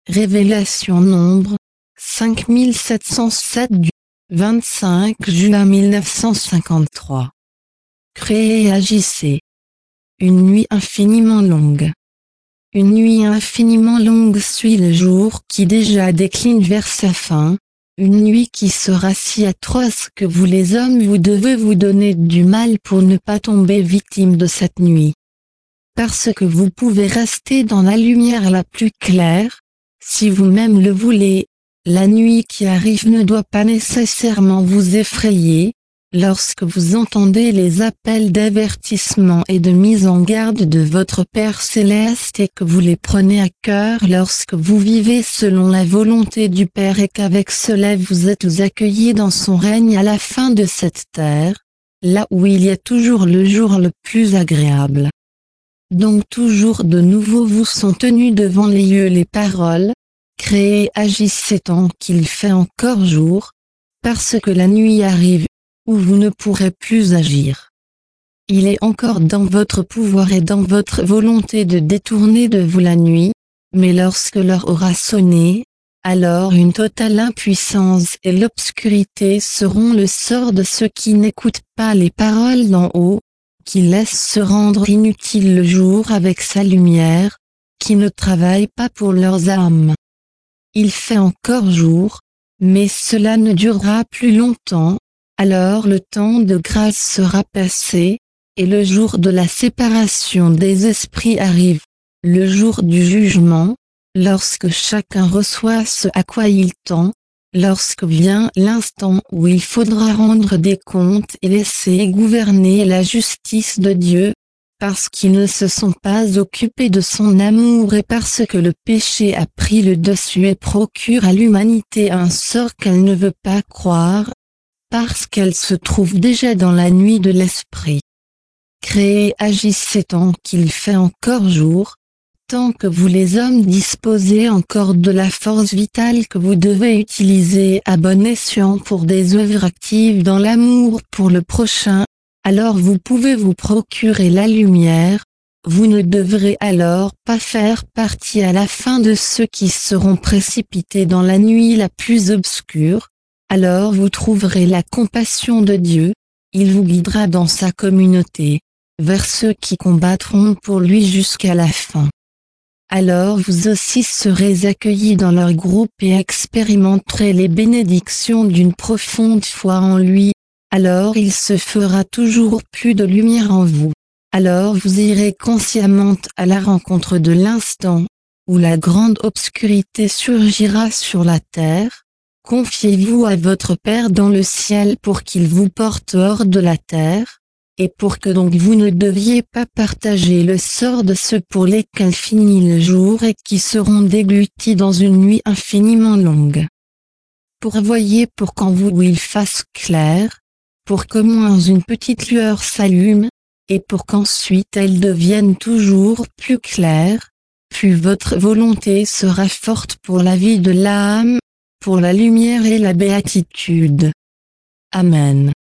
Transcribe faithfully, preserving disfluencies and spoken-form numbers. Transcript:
Révélation Nombre, cinq mille sept cent sept du vingt-cinq juin mille neuf cent cinquante-trois. Créez et agissez. Une nuit infiniment longue. Une nuit infiniment longue suit le jour qui déjà décline vers sa fin, une nuit qui sera si atroce que vous les hommes vous devez vous donner du mal pour ne pas tomber victime de cette nuit. Parce que vous pouvez rester dans la lumière la plus claire, si vous-même le voulez, la nuit qui arrive ne doit pas nécessairement vous effrayer, lorsque vous entendez les appels d'avertissement et de mise en garde de votre Père Céleste et que vous les prenez à cœur lorsque vous vivez selon la volonté du Père et qu'avec cela vous êtes accueillis dans son règne à la fin de cette terre, là où il y a toujours le jour le plus agréable. Donc toujours de nouveau vous sont tenus devant les yeux les paroles, créez agissez tant qu'il fait encore jour, parce que la nuit arrive, où vous ne pourrez plus agir. Il est encore dans votre pouvoir et dans votre volonté de détourner de vous la nuit, mais lorsque l'heure aura sonné, alors une totale impuissance et l'obscurité seront le sort de ceux qui n'écoutent pas les paroles d'en haut, qui laissent se rendre inutile le jour avec sa lumière, qui ne travaillent pas pour leurs âmes. Il fait encore jour, mais cela ne durera plus longtemps, alors le temps de grâce sera passé, et le jour de la séparation des esprits arrive, le jour du jugement, lorsque chacun reçoit ce à quoi il tend, lorsque vient l'instant où il faudra rendre des comptes et laisser gouverner la justice de Dieu, parce qu'ils ne se sont pas occupés de son amour et parce que le péché a pris le dessus et procure à l'humanité un sort qu'elle ne veut pas croire, parce qu'elle se trouve déjà dans la nuit de l'esprit. Créez agissez tant qu'il fait encore jour, tant que vous les hommes disposez encore de la force vitale que vous devez utiliser à bon escient pour des œuvres actives dans l'amour pour le prochain, alors vous pouvez vous procurer la lumière, vous ne devrez alors pas faire partie à la fin de ceux qui seront précipités dans la nuit la plus obscure, alors vous trouverez la compassion de Dieu, il vous guidera dans sa communauté, vers ceux qui combattront pour lui jusqu'à la fin. Alors vous aussi serez accueillis dans leur groupe et expérimenterez les bénédictions d'une profonde foi en lui, alors il se fera toujours plus de lumière en vous. Alors vous irez consciemment à la rencontre de l'instant, où la grande obscurité surgira sur la terre. Confiez-vous à votre Père dans le ciel pour qu'il vous porte hors de la terre, et pour que donc vous ne deviez pas partager le sort de ceux pour lesquels finit le jour et qui seront déglutis dans une nuit infiniment longue. Pourvoyez pour qu'en vous il fasse clair, pour qu'au moins une petite lueur s'allume, et pour qu'ensuite elle devienne toujours plus claire, puis votre volonté sera forte pour la vie de l'âme, pour la lumière et la béatitude. Amen.